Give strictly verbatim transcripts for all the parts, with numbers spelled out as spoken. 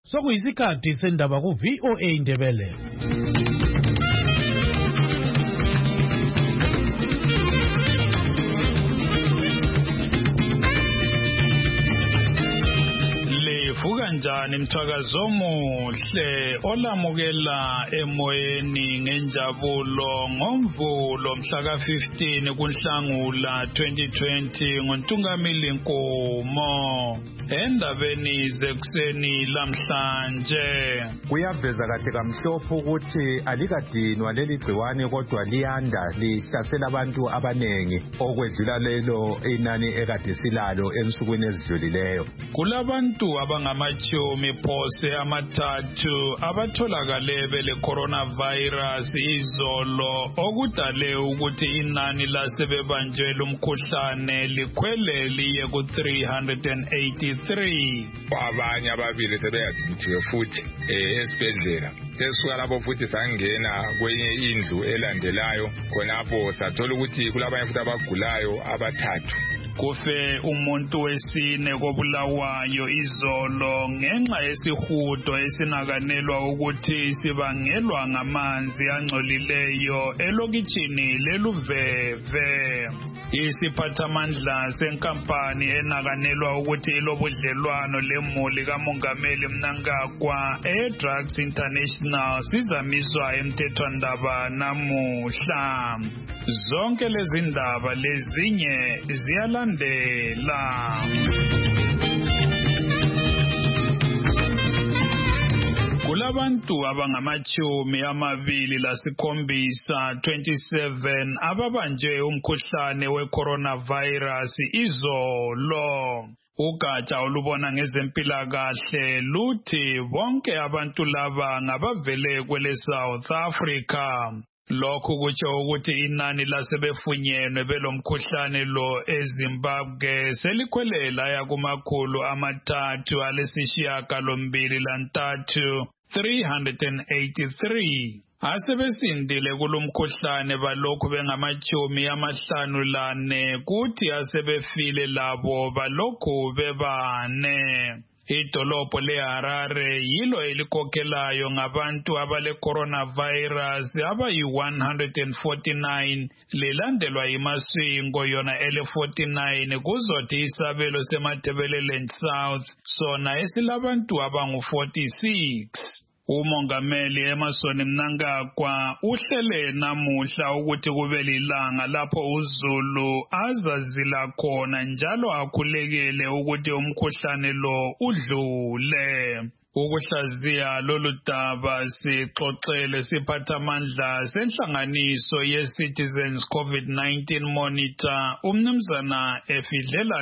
Sokuyisikhathi sendaba ku V O A Indebele. Levuka njani mthakazo omuhle olamukela emoyeni ngenjabulo ngomvulo mhla ka fifteen kuNhlangula twenty twenty ngoNtungamili Nkomo. Endabeni zekuseni lamhlanje kuyaveza kahle kamhlophe ukuthi alikadinwa leli gciwane kodwa liyanda lihlasela abantu abanengi okwedlula lelo inani ekade silalo ensukwini ezidlulileyo. Kulabantu abangamachumi phose amathathu abatholakale bele coronavirus izolo okudale ukuthi inani lasebebanjwe lumkhuhlane likhwele liye ku three hundred eighty three. Abanye ababili sebeyadluliwe futhi esibhedlela. Sesuka lapho futhi sangena kwenye indlu elandelayo khonapho sathola ukuthi kulabanye futhi abagulayo abathathu. Kufe umuntu wesine kobulawayo izolo ngenxa yesihudo esinakanelwa ukuthi sibangelwa ngamanzi angcolileyo elokitshini leluveve. Isiphathamandla senkampani enakanelwa ukuthi ilobudlelwano lemuli kamongameli Mnangagwa eDrugs International sizamiswa emthethwandaba namuhla. Zonke lezi ndaba lezinye ziyalandela. Kulabantu abangamachumi amabili lasikhombisa twenty-seven ababanjwe umkhuhlane we-coronavirus izolo. Ugatsha olubona ngezempilakahle luthi bonke abantu laba ngabavele kwele South Africa. Lokhu kutsho ukuthi inani lasebefunyenwe belomkhuhlane lo eZimbabwe selikhwelela yakumakhulu amathathu alesishiyagalombili lantathu three hundred eighty-three. Asebesindile kulomkhuhlane balokhu bengamachumi amahlanu lane kuthi asebefile labo balokhu bebane. Idolobho leHarare yilo elikokhelayo ngabantu abale coronavirus abayi one hundred forty-nine lilandelwa yiMasvingo yona ele forty-nine kuzothi isabelo seMatabeleland South sona esilabantu abangu forty-six. Umongameli Emmerson Mnangagwa uhlele namuhla ukuthi kube lilanga lapho uZulu azazila khona njalo akhulekele ukuthi umkhuhlane lo udlule. Ukuhlaziya lolu daba sixoxele siphathamandla senhlanganiso ye-Citizens COVID nineteen Monitor umnumzana Efidlela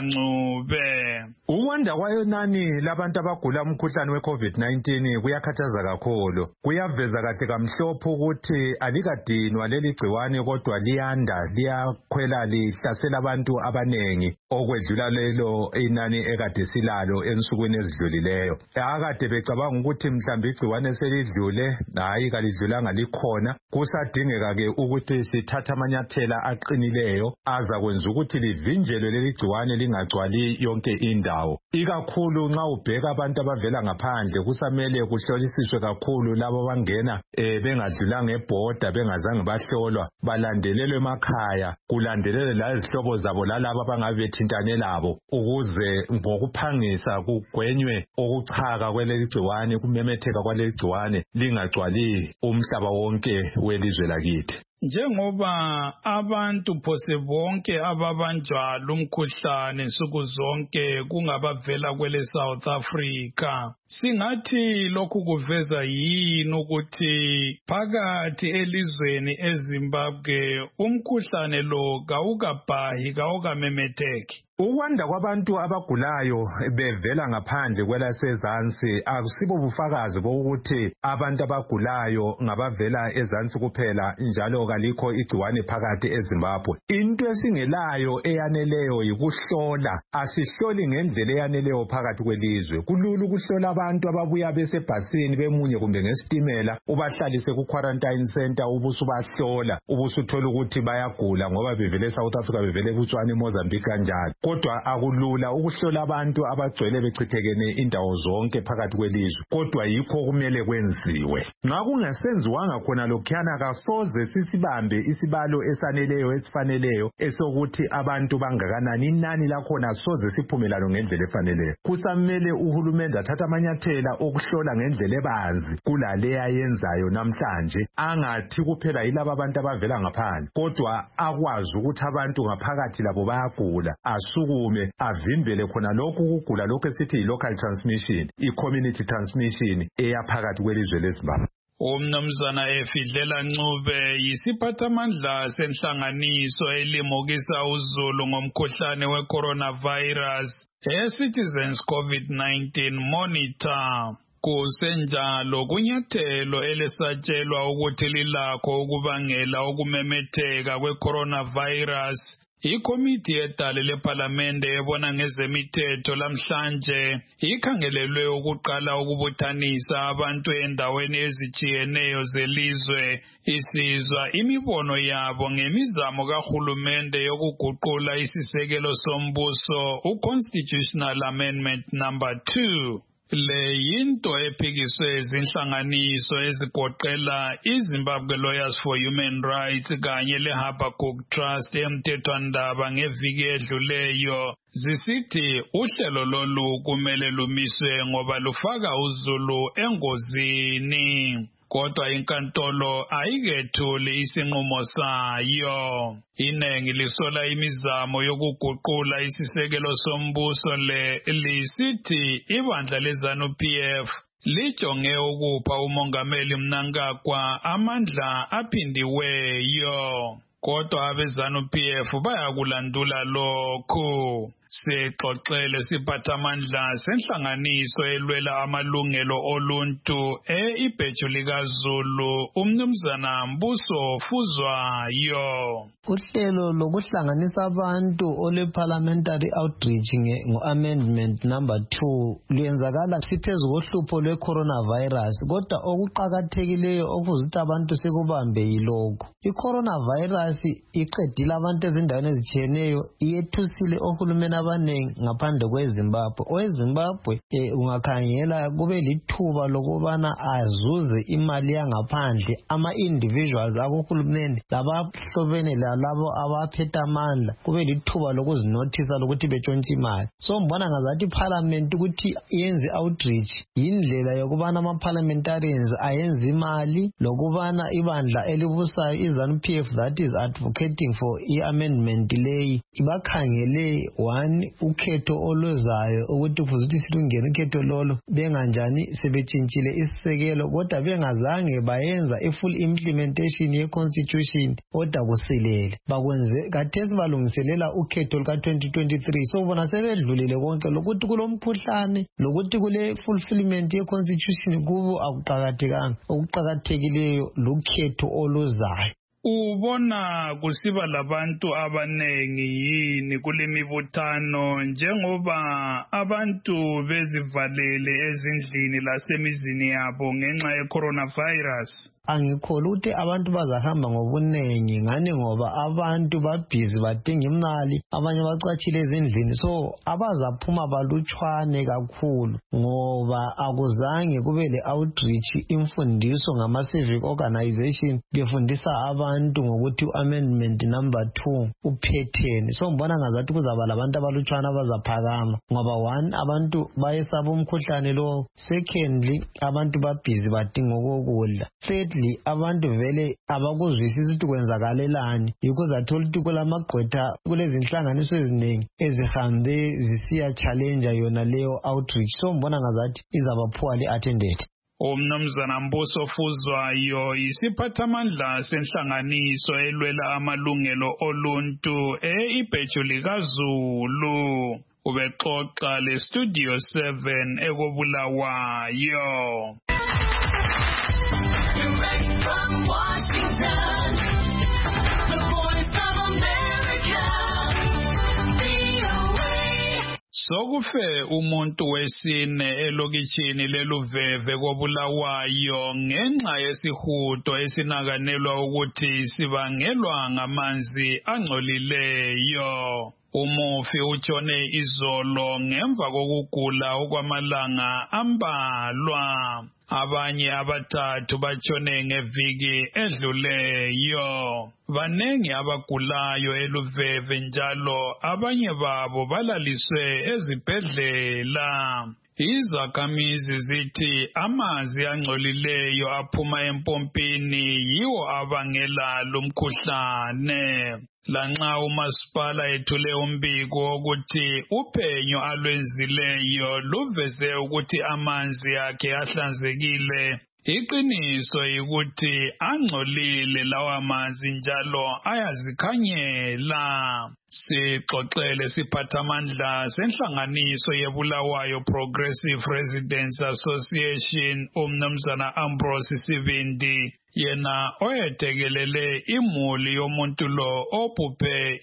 Ncube. Ukwanda kwayo nani labantu abagula umkhuhlane we-COVID nineteen kuyakhathaza kakhulu. Kuyaveza kahle kamhlophe ukuthi alikadinwa leli gciwane kodwa liyanda liyakhwela lihlasela abantu abanengi okwedlula lelo inani ekade silalo ensukwini ezidlulileyo. Akade becabanga ukuthi mhlambe igciwane selidlule hayi kalidlulanga likhona. Kusadingeka ke ukuthi sithatha amanyathela aqinileyo aza kwenza ukuthi livinjelwe leli gciwane lingagcwali yonke indawo. Ikakhulu nxa ubheka abantu abavela ngaphandle kusamele kuhlolisiswe kakhulu labo bangena eh bengadlulanga ebhoda bengazange bahlolwa balandelelwe emakhaya kulandelelwe la izihlobo zabo lalabo abangabe bethintane labo ukuze ngokuphangisa kugwenywe okuchaka kweleli gciwane kumemetheka kwaleli gciwane lingagcwali umhlaba wonke welizwe lakithi. Njengoba abantu phose bonke ababanjwa lumkhuhlane nsuku zonke kungabavela kwele South Africa, singathi lokhu kuveza yini ukuthi phakathi elizweni eZimbabwe umkhuhlane lo kawukabhahi kawukamemetheki? Ukwanda kwabantu abagulayo bevela ngaphandle kwelasezansi akusibo bufakazi bokuthi abantu abagulayo ngabavela ezansi kuphela njalo kalikho igciwane phakathi eZimbabwe. Into esingelayo eyaneleyo yikuhlola. Asihloli ngendlela eyaneleyo phakathi kwelizwe. Kulula ukuhlola abantu ababuya besebhasini bemunye kumbe ngesitimela ubahlalise ku quarantine center ubusubahlola ubusuthola ukuthi bayagula ngoba bevele eSouth Africa bevele eBotswana eMozambique kanjalo. kodwa akulula ukuhlola abantu abagcwele bechithekene indawo zonke phakathi kwelizwe, kodwa yikho kumele kwenziwe. Nxa kungasenziwanga khona lokhuyana kasoze sisibambe isibalo esaneleyo esifaneleyo esokuthi abantu bangakanani, inani lakhona soze siphumelane ngendlela efaneleyo. Kusamele uhulumende athatha amanyathela okuhlola ngendlela ebanzi kulale ayenzayo namhlanje, angathi kuphela yilabo abantu abavela ngaphandle, kodwa akwazi ukuthi abantu ngaphakathi labo bayagula, asukume avimbele khona lokhu kugula lokho esithi yi-local transmission, i-community transmission eyaphakathi kwelizwe leZimbabwe. Umnumzana Efidlela Ncube yisiphathamandla senhlanganiso elimukisa uzulu ngomkhuhlane we-coronavirus e-Citizens COVID nineteen Monitor. Kusenjalo kunyathelo elisatshelwa ukuthi lilakho ukubangela ukumemetheka kwe-coronavirus. Ikomiti yedale lePhalamende ebona ngezemithetho lamhlanje ikhangelelwe ukuqala ukubuthanisa abantu endaweni ezitshiyeneyo zelizwe isizwa imibono yabo ngemizamo kahulumende yokuguqula isisekelo sombuso uConstitutional Amendment number two. Le yinto ephikiswe zinhlanganiso ezigoqela iZimbabwe Lawyers for Human Rights kanye leHabakkuk Trust emthethwandaba ngeviki edluleyo, zisithi uhlelo lolu kumele lumiswe ngoba lufaka uzulu engozini. Kodwa inkantolo ayikethuli isinqumo sayo. Inengi lisola imizamo yokuguqula isisekelo sombuso le lisithi ibandla leZANU P F lijonge ukupha umongameli Mnangagwa amandla aphindiweyo. Kodwa abeZANU P F bayakulandula lokhu. Sixoxele siphathamandla senhlanganiso elwela amalungelo oluntu e-Ibheju likaZulu umnumzana Mbuso Fuzwayo. Uhlelo lokuhlanganisa abantu ole parliamentary outreach ngo-amendment number two luyenzakala siphezu kohlupho lwe-coronavirus, kodwa okuqakathekileyo okufuze ukuthi abantu sikubambe yilokhu. I-coronavirus iqedile abantu ezindaweni ezitshiyeneyo, iyethusile ohulumeni abanengi ngaphandle kweZimbabwe. OweZimbabwe eh, ungakhangela kube lithuba lokubana azuze imali yangaphandle ama-individuals akuhulumeni labahlobene lalabo abaphethe amandla kube lithuba lokuzinothisa lokuthi betshontshe imali. So mbona ngazathi iparliament ukuthi yenze outreach yindlela yokubana ama-parliamentarians ayenze imali, lokubana ibandla elibusayo iZANU P F that is advocating for i-amendment leyi ibakhangele one ukhetho oluzayo ukuthi kufuze ukuthi silungene ukhetho lolo benganjani sebetshintshile isisekelo, kodwa bengazange bayenza i-full implementation ye-constitution kodwa kusilele bakwenze kathesi balungiselela ukhetho luka twenty twenty-three. So bona sebedlulile konke lokuthi kulomkhuhlane lokuthi kule fulfillment ye-constitution kubo akuqakathekanga. Okuqakathekileyo lukhetho oluzayo. Ubona kusiba labantu abanengi yini kule mibuthano njengoba abantu bezivalele ezindlini lasemizini yabo ngenxa ye-coronavirus? Angikholwa ukuthi abantu bazahamba ngobunengi ngani ngoba abantu babhizi badinga imali, abanye bacatshile ezindlini, so abazaphuma balutshwane kakhulu ngoba akuzange kube le outreach imfundiso ngama-civic organization befundisa abantu ngokuthi u-amendment number two uphetheni. So mbona ngazathi kuzaba labantu abalutshwane abazaphakama ngoba one abantu bayesaba umkhuhlane lo, secondly abantu babhizi badinga okokudla, third abantu vele abakuzwisisi ukuthi kwenzakalelani, yikho zathola ukuthi kulamagqwetha kulezi inhlanganiso eziningi ezihambe zisiya challenge yona leyo outreach. So mbona ngazathi izaba poorly attended. Umnumzana Mbuso Fuzwayo yisiphathamandla senhlanganiso elwela amalungelo oluntu e-Ibheju likaZulu. Ubexoxa le Studio seven ekobulawayo. Direct from Washington, the Voice of America, V O A. Sokufe umuntu wesine elokitshini leluveve kobulawayo ngenxa yesihudo esinakanelwa ukuthi sibangelwa ngamanzi angcolileyo. Umufi utshone izolo ngemva kokugula okwamalanga ambalwa. Abanye abathathu batshone ngeviki edluleyo. Banengi abagulayo eLuveve njalo abanye babo balaliswe ezibhedlela. Izakhamizi zithi amanzi angcolileyo aphuma empompini yiwo abangela lumkhuhlane. Lanxa umasipala ethule umbiko wokuthi uphenyo alwenzileyo luveze ukuthi amanzi akhe ahlanzekile, iqiniso yikuthi angcolile lawa manzi njalo ayazikhanyela. Sixoxele siphathamandla senhlanganiso yeBulawayo Progressive Residents Association uMnumzana Ambrose Sibindi, yena oyethekelele imuli yomuntu lo obhubhe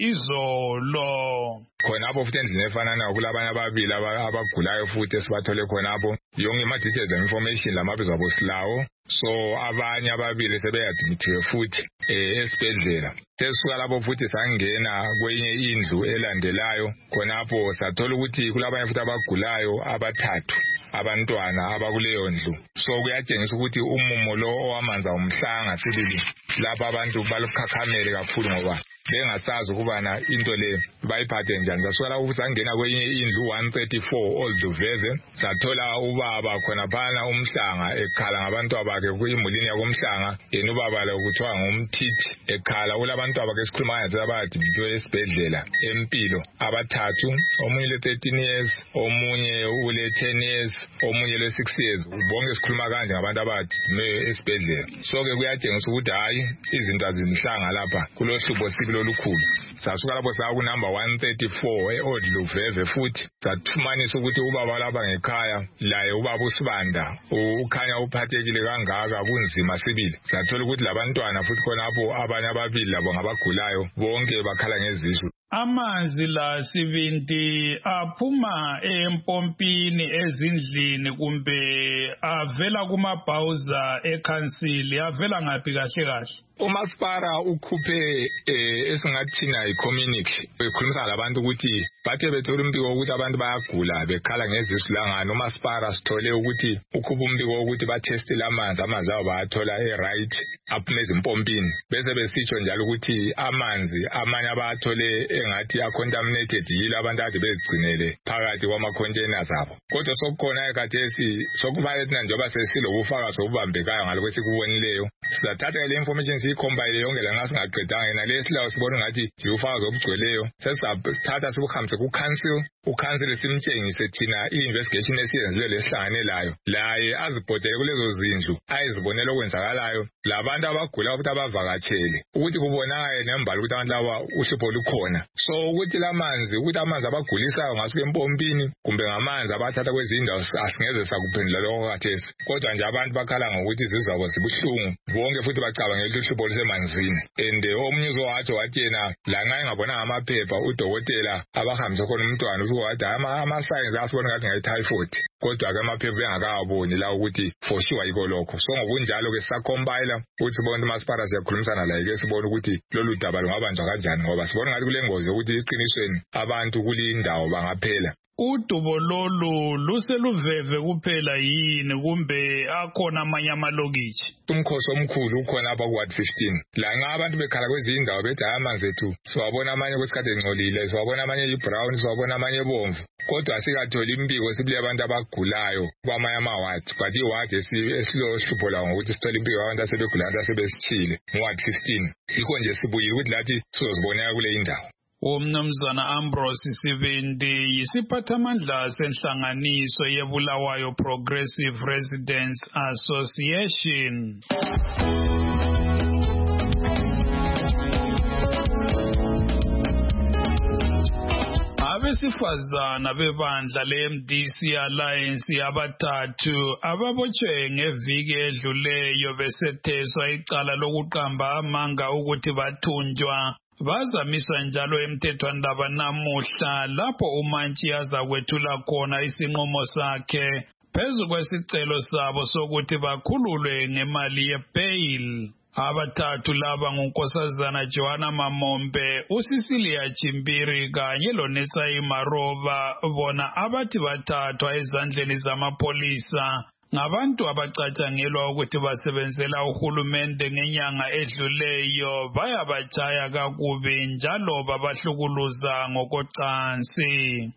izolo. Khonapho futhi endlini efanana kulabanye ababili abagulayo futhi esibathole khonapho. Yonke ama-details information lamabizo abo silawo. So abanye ababili sebeyadmithiwe futhi esibhedlela. Sesuka lapho futhi sangena kwenye indlu elandelayo. Khonapho sathola ukuthi kulabanye futhi abagulayo abathathu abantwana abakuleyo ndlu. So kuyatshengisa ukuthi umumo lo owamanzi awumhlanga sibili. Lapha abantu balukhakhamele kakhulu ngoba bengasazi ukubana into le bayiphathe njani. Sasuka lapho futhi sangena kwenye indlu one thirty-four Old Luveve. Sathola ubaba khona phana umhlanga ekhala ngabantu abakhe kuyimulini yakomhlanga. Yena ubaba lo kuthiwa ngumthithi ekhala kulabantu abakhe esikhuluma ngathi abadibitwe esibhedlela empilo abathathu, omunye le thirteen years, omunye ule ten years, omunye le six years. Bonke sikhuluma kanje ngabantu abadibitwe esibhedlela. So ke kuyatshengisa ukuthi hayi izinto azimhlanga lapha kulohlupho sibili olukhulu. Sasuka lapho sa ku number one thirty-four eOld Luveve futhi sathumanisa ukuthi ubaba lapha ngekhaya laye ubaba uSibanda ukhanya uphathekile kangaka kunzima sibili. Sathola ukuthi labantwana futhi khonapho abanye ababili labo ngabagulayo bonke bakhala ngezisu. Amanzi la Sibindi aphuma empompini ezindlini kumbe avela kumabhawuza ekhansili, avela ngaphi kahle kahle? uMaspara ukhuphe esingathina i-community bekhulumisa labantu ukuthi bathe bethola umbiko ukuthi abantu bayagula bekhala ngezisu langani. uMaspara sithole ukuthi ukhupha umbiko ukuthi bathestile amanzi amanzi abo bayathola e-right aphume ezimpompini, bese besitsho njalo ukuthi amanzi amanye abathole engathi a-contaminated yilo abantu ade bezigcinele phakathi kwama-containers abo. Kodwa sokukhona ekhathesi sokubalethina njengoba sesilobufakazi sobubambekayo ngalokho esikubonileyo, sizathatha le information siyicombine yonke la ngasingaqedanga yena lesilawo sibona ngathi ufakazi obugcweleyo sesithatha sibuhambise ku-council. uCouncil simtshengise thina i-investigation esiyenzile lesihlanganelayo laye azibhodele kulezo zindlu ayizibonela okwenzakalayo labantu abagula ukuthi abavakatshele ukuthi kubonakale nembali ukuthi abantu laba uhlupho lukhona. So ukuthi lamanzi ukuthi amanzi abagulisayo ngasuke empompini kumbe ngamanzi abathatha kwezindawo asingeze sakuphendula lokho khathesi, kodwa nje abantu bakhala ngokuthi izizwe zabo zibuhlungu bonke futhi bacabanga ukuthi uhlupho lusemanzini. And omunye uzowatsho wathi yena lanxa engabonanga amaphepha udokotela abahambise khona umntwana wathi ama-signs asibona ngathi ngayi-typhoid, kodwa-ke amaphepha engakawaboni la ukuthi for sure yiko lokho. So ngokunjalo-ke sisacombile ukuthi sibone uMaspara siyakhulumisana laye-ke sibone ukuthi lolu daba lungabanjwa kanjani ngoba sibona ngathi kule ngozi yokuthi eqinisweni abantu kule indawo bangaphela. Udubo lolu luseluveve kuphela yini kumbe akhona amanye amalokitshi? Umkhosi omkhulu ukhona apha ku-Ward fifteen. Lanxa abantu bekhala kwezinye indawo bethi hayi amanzi ethu siwabona amanye kwesikhathi engcolile, siwabona amanye yi-brown, siwabona amanye ebomvu, kodwa asikatholi imbiko sibili abantu abagulayo kwamanye amawadi. But iwadi esilohlupho lawo ngokuthi sithole impiko abantu asebegula abantu asebesithile mu-Ward fifteen. Yikho nje sibuyile ukuthi lathi sizozibonela kule indawo. uMnumzana Ambrose Sibindi yisiphathamandla senhlanganiso yeBulawayo Progressive Residents Association. Abesifazana bebandla le-M D C Alliance abathathu ababotshwe ngeviki edluleyo besetheswa icala lokuqamba amanga ukuthi bathunjwa bazamiswa njalo emthethwandaba namuhla lapho umantshi azakwethula khona isinqumo sakhe phezu kwesicelo sabo sokuthi bakhululwe ngemali yebail. Abathathu laba ngunkosazana Joanna Mamombe, uCecilia Chimbiri kanye loNesai Maroba, bona abathi bathathwa ezandleni zamapolisa ngabantu abacatshangelwa ukuthi basebenzela uhulumende ngenyanga edluleyo bayabajaya kakubi njalo babahlukuluza ngokocansi.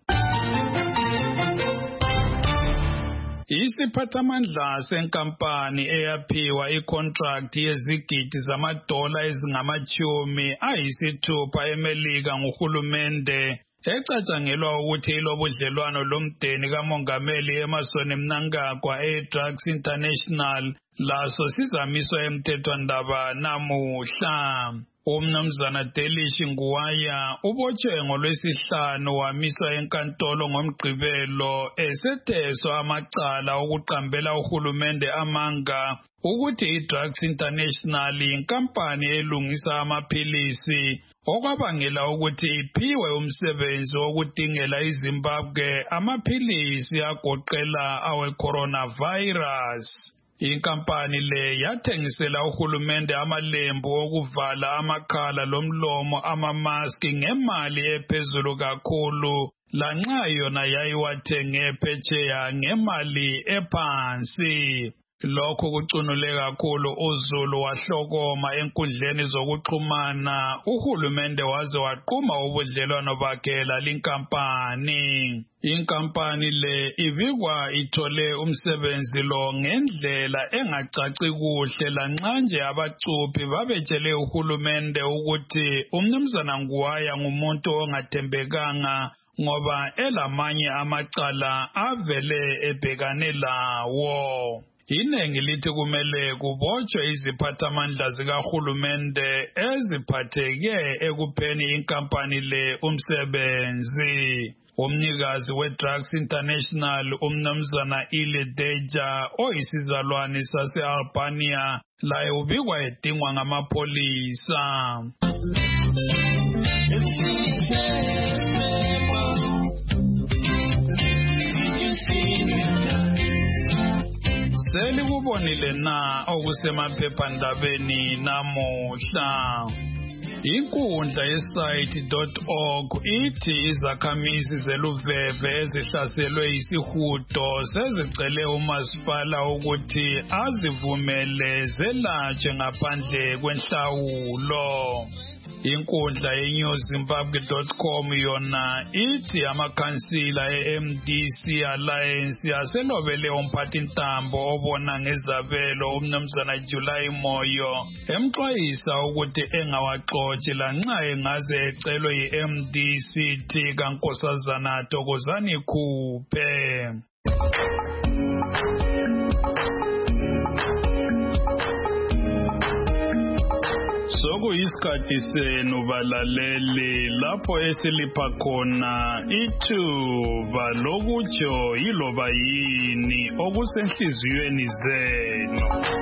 Isiphathamandla senkampani eyaphiwa icontract yezigidi zamadola ezingamachumi ayisithupha eMelika nguhulumende ecatshangelwa ukuthi ilobudlelwano lomdeni kamongameli Emmerson Mnangagwa e-Drugs International laso sizamiswa emthethwandaba namuhla. Umnumzana Delishi Nguwaya ubotshwe ngolwesihlanu wamiswa enkantolo ngomgqibelo esetheswa amacala okuqambela uhulumende amanga ukuthi i-Drugs International inkampani elungisa amaphilisi okwabangela ukuthi iphiwe umsebenzi wokudingela iZimbabwe amaphilisi agoqela awe-coronavirus. Inkampani le yathengisela uhulumende amalembu okuvala amakhala lomlomo amamaski ngemali ephezulu kakhulu lanxa yona yayiwathenge phetsheya ngemali ephansi. Lokho kucunule kakhulu uZulu wahlokoma enkundleni zokuxhumana uhulumende waze waqhuma ubudlelwano bakhe lalinkampani. Inkampani le ibikwa ithole umsebenzi lo ngendlela engacaci kuhle lanxa nje abacuphi babetshele uhulumende ukuthi umnumzana Nguwaya ngumuntu ongathembekanga ngoba elamanye amacala avele ebhekane lawo. Inengi lithi kumele kubotshwe iziphathamandla zikahulumende eziphatheke ekupheni inkampani le umsebenzi. Umnikazi we-Drugs International umnumzana Ile Deja oyisizalwane sase-Albania laye ubikwa edingwa ngamapolisa. Selikubonile na okusemaphephandabeni namuhla. Inkundla yesite dot org ithi izakhamizi zeluveve ezihlaselwe yisihudo sezicele umasipala ukuthi azivumele zelatshe ngaphandle kwenhlawulo. Inkundla ye-New Zimbabwe dot com yona ithi amakhansila e-M D C Alliance aselobele umphathintambo obona ngezabelo umnumzana July Moyo emxwayisa ukuthi engawaxotshe lanxa engaze ecelwe yi-M D C T kaNkosazana Thokozani Khuphe. Sokuyisikhathi senu balaleli lapho esilipha khona ithuba lokutsho yiloba yini okusenhliziyweni zenu.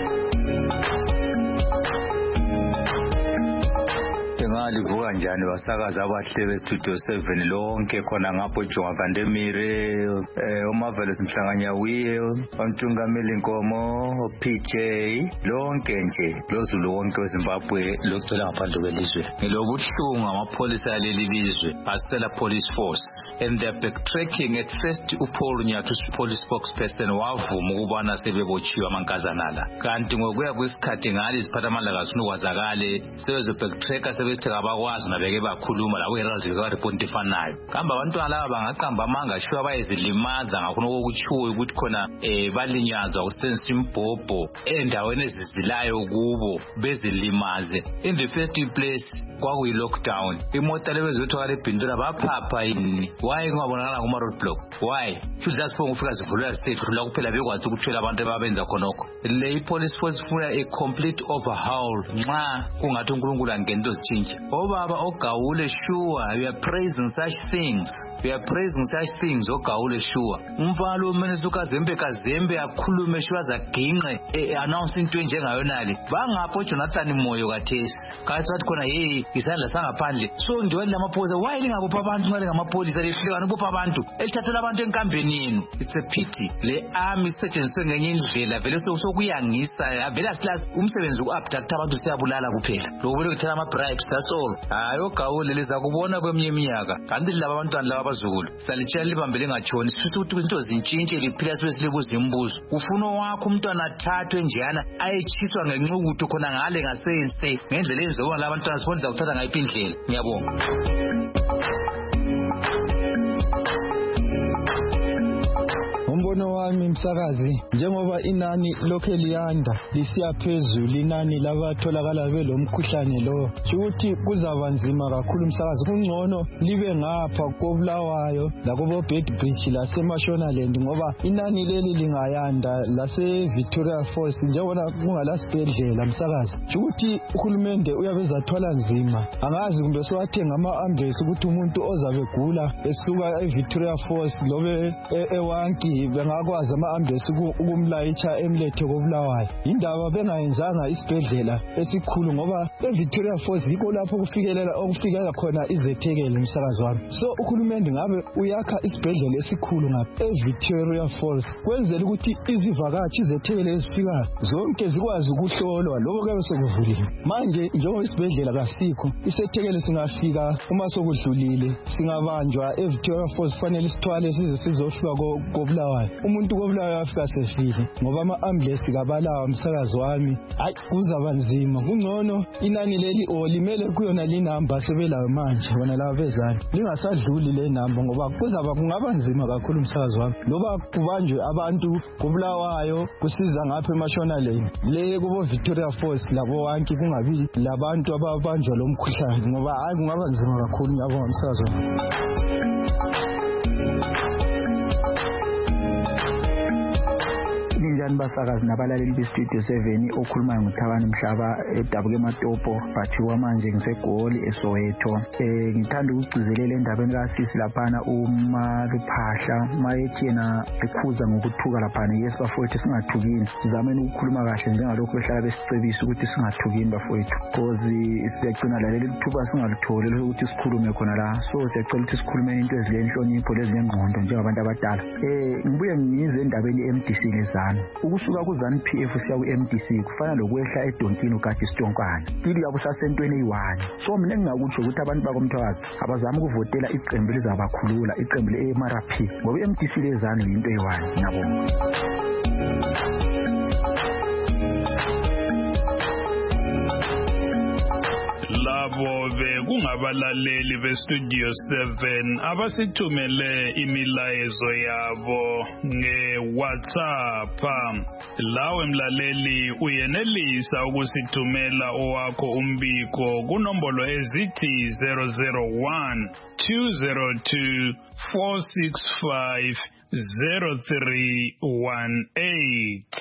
Livuka njani basakaza abahle bestudio seven lonke khona ngapho Jonga Kandemire eh uMarvelous Mhlanganyawiye uNtungameli Nkomo P J lonke nje loZulu wonke weZimbabwe locela ngaphandle kwelizwe ngilobuhlungu amapolisa aleli lizwe asela police force and they are backtracking. At first uPaul Nyathu police spokesperson wavuma ukubana sebebotshiwa amankazana la kanti ngokuya kwesikhathi ngali iziphathamandla kazinukwazakale sebezo backtracker sebesithi abakwazi nabeke bakhuluma la kuyiralike ka report efanayo kamba abantwana laba bangaqamba amanga shuwa bayezilimaza ngakho okutshiwo ukuthi khona eh balinyazwa kusenza imbhobho endaweni ezizilayo kubo bezilimaze. In the first place kwakuyi lockdown imota lebezothola ebhindura baphapha yini why ngabonakala kuma roadblock why should just for ukufika sivulwa state la kuphela bekwazi ukuthela abantu ababenza khonokho le police force funa a complete overhaul nxa kungathi uNkulunkulu angento zichinje. Obaba ogawule sure we are praising such things we are praising such things ogawule sure umfalo uMinister uKazembe Kazembe akhulume shwaza ginqe e-announce into enjengayonale bangapho Jonathan Moyo kathesi kathi wathi khona hey isandla sangaphandle so ndiwani lamaphoyisa why lingabopha abantu nxa lingamaphoyisa lehlekana ukupha abantu elithathela abantu enkambeni yenu. It's a pity le army isetshenziswe ngenye indlela vele sokuyangisa vele silazi umsebenzi uku-abduct abantu siyabulala kuphela lokubele kuthela ama-bribes that's all. Hayi ogawule liza kubona kweminye iminyaka kanti laba abantwana laba abazukulu salitshela libambe lingatshoni sifisa ukuthi izinto zintshintshe liphila sibe silibuza imibuzo ufuna wakho umntwana athathwe njeyana ayetshiswa ngenxukuthu khona ngale ngasense ngendlela eyenziwa laba abantwana sibona zakuthatha ngayiphi indlela. Ngiyabonga. Umbono wami msakazi njengoba inani lokhe liyanda lisiya phezulu inani labatholakala belomkhuhlane lo ukuthi kuzaba nzima kakhulu msakazi kungcono libe ngapha koBulawayo lakubo Bedbridge laseMashonaland ngoba inani leli lingayanda lase Victoria Falls njengoba kungala sibhedlela msakazi ukuthi uhulumende uyabezathwala nzima angazi kumbe sowathenga ama-ambulance ukuthi umuntu ozabe gula esuka eVictoria Falls lobe ewanki bengakwazi ama-ambulance ukumlayitsha emlethe koBulawayo indaba bengayenzanga isibhedlela esikhulu ngoba eVictoria Falls yikho lapho kufikelela okufikela khona izethekeli msakazi wami so uhulumende ngabe uyakha isibhedlela esikhulu ngapha eVictoria Falls kwenzela ukuthi izivakatshi izethekeli ezifikayo zonke zikwazi ukuhlolwa lokho kuyabe sokuvulile manje njengoba isibhedlela kasikho isethekeli singafika uma sokudlulile singabanjwa eVictoria Falls fanele sithwale size sizofika koBulawayo umuntu koBulawayo afika sefile ngoba ama-ambulance kabalawa msakazi wami hayi kuzaba nzima kungcono inani leli olimele kuyona linamba sebelayo manje bona laba bezana lingasadluli le namba ngoba kuzaba kungaba nzima kakhulu msakazi wami loba kubanjwe abantu koBulawayo kusiza ngapha eMashonaland le kubo Victoria Falls labo wanki kungabi labantu ababanjwa lo mkhuhlane ngoba hayi kungaba nzima kakhulu ngiyabonga msakazi wami. Ninjani basakazi nabalaleli bestudio seven okhulumayo nguThabani Mhlaba edabuke eMatopo bathiwa manje ngisegoli eSoweto. Eh ngithanda ukugcizelela endabeni kaSisi laphana uma luphahla mayethi yena ekhuza ngokuthuka laphana yes bafowethu singathukini sizameni ukukhuluma kahle njengalokho behlala besicebisa ukuthi singathukini bafowethu because siyagcina lalela ithuba singalitholi ukuthi sikhulume khona la so siyacela ukuthi sikhulume into ezilenhlonipho lezinengqondo njengabantu abadala. Eh ngibuye ngize endabeni e-M D C lezana ukusuka ku-ZANU P F siya ku-M D C kufana lokwehla edonkini ukade isitonkana tili yabo sasentweni eyi-one so mina ngingakutsho ukuthi abantu bakomthwakazi abazama ukuvotela iqembu elizabakhulula iqembu le-M R P ngoba i-M D C lezana yinto eyi-one. Ngiyabonga. labo bekungabalaleli bestudio seven abasithumele imilayezo yabo nge-WhatsApp. Lawe mlaleli uyenelisa ukusithumela owakho umbiko kunombolo ezithi zero zero one two zero two four six five zero three one eight.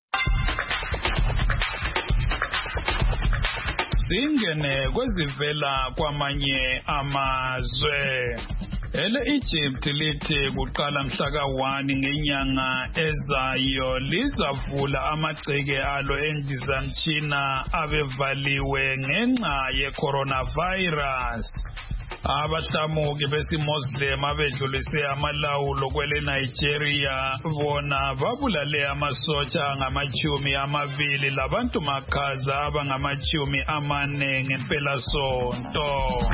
Singene kwezivela kwamanye amazwe. Ele Egypt lithi kuqala mhla ka one ngenyanga ezayo lizavula amagceke alo endizamtshina abevaliwe ngenxa ye-coronavirus. Abahlamuki besiMuslim abedlulise amalawulo kwele Nigeria bona babulale amasotsha angamachumi amabili labantu makhaza abangamachumi amane ngempelasonto.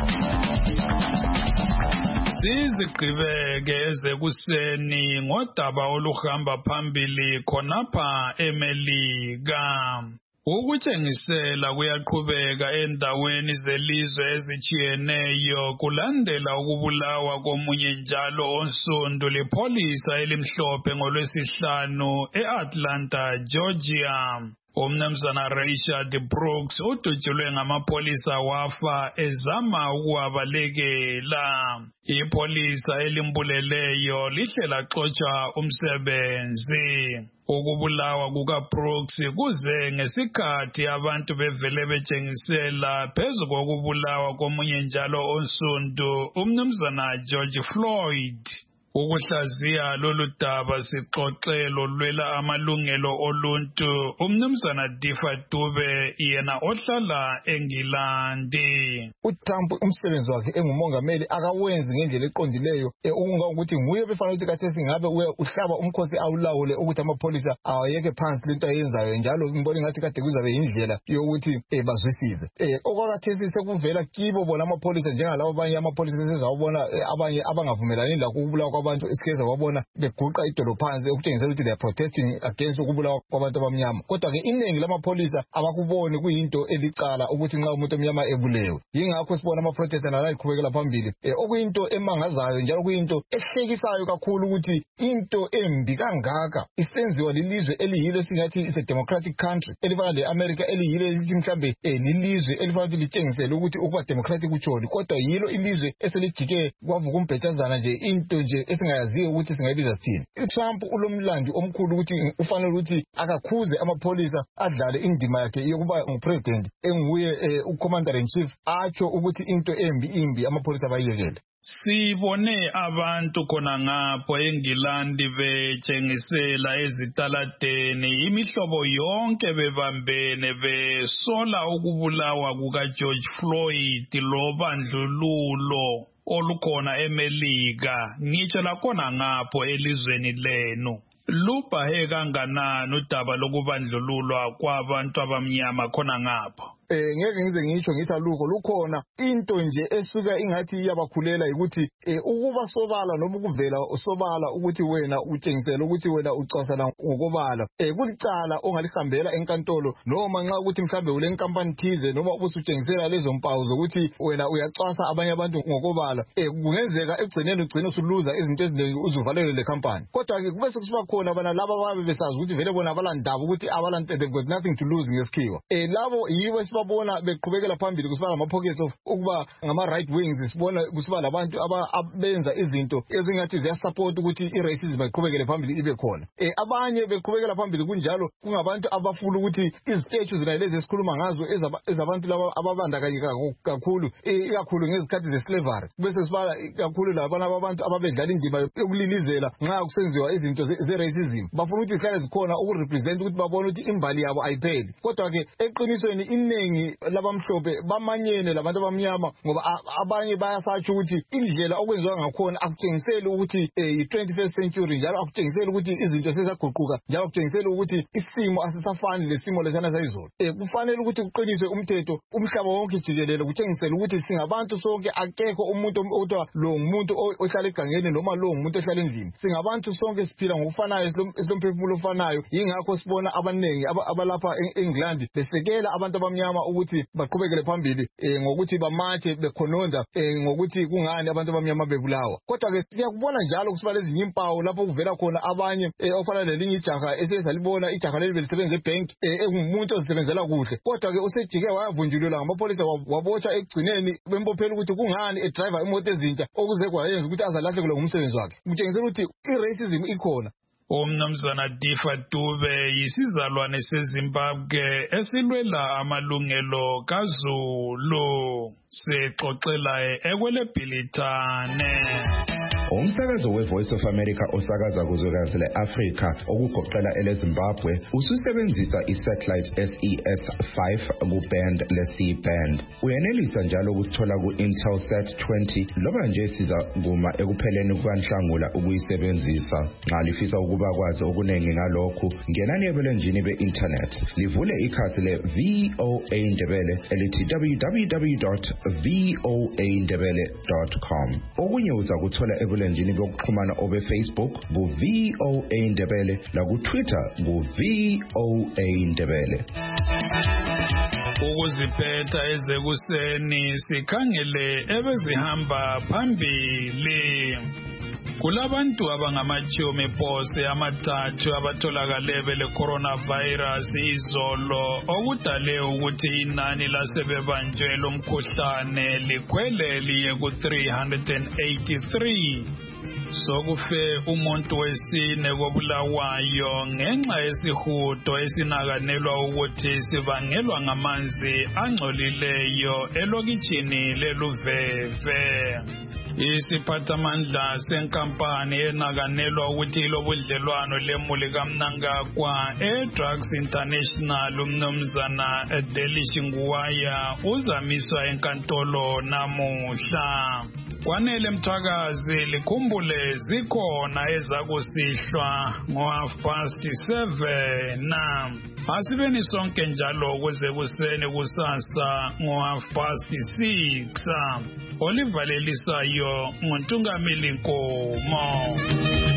Sizigqibeke ezekuseni ngodaba oluhamba phambili khonapha eMelika. Ukutshengisela kuyaqhubeka endaweni zelizwe ezitshiyeneyo kulandela ukubulawa komunye njalo onsundu lipolisa elimhlophe ngolwesihlanu e-Atlanta, Georgia. Umnumzana Rayshard Brooks udutshulwe ngamapolisa wafa ezama ukuwabalekela. Ipolisa elimbuleleyo lihle laxotsha umsebenzi. Ukubulawa kukaBrooks kuze ngesikhathi abantu bevele betshengisela phezu kokubulawa komunye njalo onsundu umnumzana George Floyd. Ukuhlaziya lolu daba sixoxelo lwela amalungelo oluntu umnumzana Difa Dube yena ohlala eNgilandi. uTrump umsebenzi wakhe engumongameli akawenzi ngendlela eqondileyo okunga ukuthi nguye befanele ukuthi kathesi ngabe uhlaba umkhosi awulawule ukuthi amapholisa awayeke phansi lento ayenzayo njalo ngibona ngathi kade kuzabe indlela yokuthi bazwisise okwakathesi sekuvela kibo bona amapholisa njengalabo abanye amapholisa sezawubona abanye abangavumelani lakho ukubulawa kwabantu esikeza wabona beguqa idolo phansi okutshengisela ukuthi they are protesting against ukubulawa kwabantu abamnyama kodwa ke iningi lamapholisa abakuboni kuyinto elicala ukuthi nxa umuntu omnyama ebulewe yingakho sibona ama-protesta nala iqhubekela phambili okuyinto emangazayo njalo kuyinto ehlekisayo kakhulu ukuthi into embi kangaka isenziwa lilizwe eliyilo singathi is a democratic country elifana le-America eliyilo elithi mhlambe lilizwe elifana ukuthi litshengisele ukuthi ukuba democratic utshoni kodwa yilo ilizwe eselijike kwavuka umbhetshazana nje into nje esingayaziyo ukuthi singayibiza sithini. uTrump ulomlando omkhulu ukuthi ufanele ukuthi akakhuze amapholisa adlale indima yakhe yokuba ngupresident enguye ucommander in chief atsho ukuthi into embi imbi amapholisa bayiyekele. Sibone abantu khona ngapho eNgilandi betshengisela ezitaladeni imihlobo yonke bebambene besola ukubulawa kukaGeorge Floyd lobandlululo olukhona eMelika ngitsho lakhona ngapho elizweni lenu. Lubahe kanganani udaba lokubandlululwa kwabantu abamnyama khona ngapho? Eh ngeke ngize ngisho ngithi aluko lukhona into nje esuka ingathi iyabakhulela ukuthi ukuba sobala noma ukuvela usobala ukuthi wena utshengisela ukuthi wena ucasana ngokobala eh kulicala ongalihambela enkantolo noma nxa ukuthi mhlambe ule nkampani thize noma ubusutshengisela lezo mpawu zokuthi wena uyacwasa abanye abantu ngokobala eh kungenzeka egcineni ugcine usuluza izinto eziningi uzuvalele le company kodwa ke kube sekusiba khona bana laba babe besazi ukuthi vele bona abalandaba ukuthi abalante they've got nothing to lose ngesikhiwa eh labo yiwe babona beqhubekela phambili kusiba ngama-pockets of ukuba ngama-right wings sibona kusiba labantu abenza izinto ezingathi ziyasupport ukuthi i-racism iqhubekele phambili ibe khona eh abanye beqhubekela phambili kunjalo kungabantu abafuna ukuthi izitechu zina lezi esikhuluma ngazo ezabantu laba ababandakanyeka kakhulu ikakhulu ngezikhathi ze-slavery bese sibala kakhulu labana abantu ababedlala indima yokulilizela nxa kusenziwa izinto ze-racism bafuna ukuthi zihlale zikhona ukurepresent ukuthi babone ukuthi imbali yabo ayipheli kodwa ke eqinisweni inengi labamhlophe bamanyene labantu abamnyama ngoba abanye bayasatsha ukuthi indlela okwenziwa ngakhona akutshengiseli ukuthi i-twenty-first century njalo akutshengiseli ukuthi izinto sezaguquka njalo akutshengiseli ukuthi isimo asisafani lesimo lesana sayizolo kufanele ukuthi kuqiniswe umthetho umhlaba wonke jikelele kutshengisela ukuthi singabantu sonke akekho umuntu othiwa lo ngumuntu ohlala egangeni noma lo ngumuntu ohlala endlini singabantu sonke siphila ngokufanayo esilomphefumulo ofanayo yingakho sibona abaningi abalapha eNgilandi besekela abantu abamnyama ukuthi baqhubekele phambili ngokuthi bamatshe bekhononda ngokuthi kungani abantu abamnyama bebulawa kodwa ke siyakubona njalo kusiba lezinye impawu lapho kuvela khona abanye ofana lelinye ijaha esesalibona ijaha leli belisebenza ebank engumuntu ozisebenzela kuhle kodwa ke usejike wayavunjulelwa ngamapholisa wabotshwa ekugcineni bembophela ukuthi kungani edriver imoto ezintsha okuze kwayenza ukuthi azalahlekelwe ngumsebenzi wakhe kutshengisela ukuthi i-racism ikhona. Umnumzana Difa Dube yisizalwane seZimbabwe esilwela amalungelo kaZulu sexoxela ekwelebhilithane. Umsakazo we-Voice of America osakaza kuzwekazi le-Afrika okugoqela ele-Zimbabwe ususebenzisa i-satellite S E S five ku-band le-C band. Uyenelisa njalo ukusithola ku-Intelsat twenty loba nje siza kuma ekupheleni kukaNhlangula ukuyisebenzisa. Nxa lifisa ukuba kwazi okuningi ngalokhu ngenani ebulenjini be-internet livule ikhasi le-V O A Ndebele elithi w w w dot v o a ndebele dot com. Okunye uza kuthola ebulenjini bokuxhumana obe-Facebook ku-V O A Ndebele laku-Twitter ku-V O A Ndebele. Ukuziphetha ezekuseni sikhangele ebezihamba phambili. Kulabantu abangamatshomi pose amathathu abatholakale bele coronavirus izolo okudale ukuthi inani lasebebanjwe lomkhuhlane likhwele liye ku three hundred eighty-three. Sokufe umuntu wesine kobulawayo ngenxa yesihudo esinakanelwa ukuthi sibangelwa ngamanzi angcolileyo elokitshini leluveve. Isiphathamandla senkampani enakanelwa ukuthi lobudlelwano lemuli kaMnangagwa eDrugs International umnumzana Delish Nguwaya uzamiswa enkantolo namuhla. Kwanele Mthwakazi likhumbule zikhona ezakusihlwa ngo half past seven na asibeni sonke njalo kuze kuseni kusasa ngo half past six. Oliver Lelisayo nguntungameli Nkomo.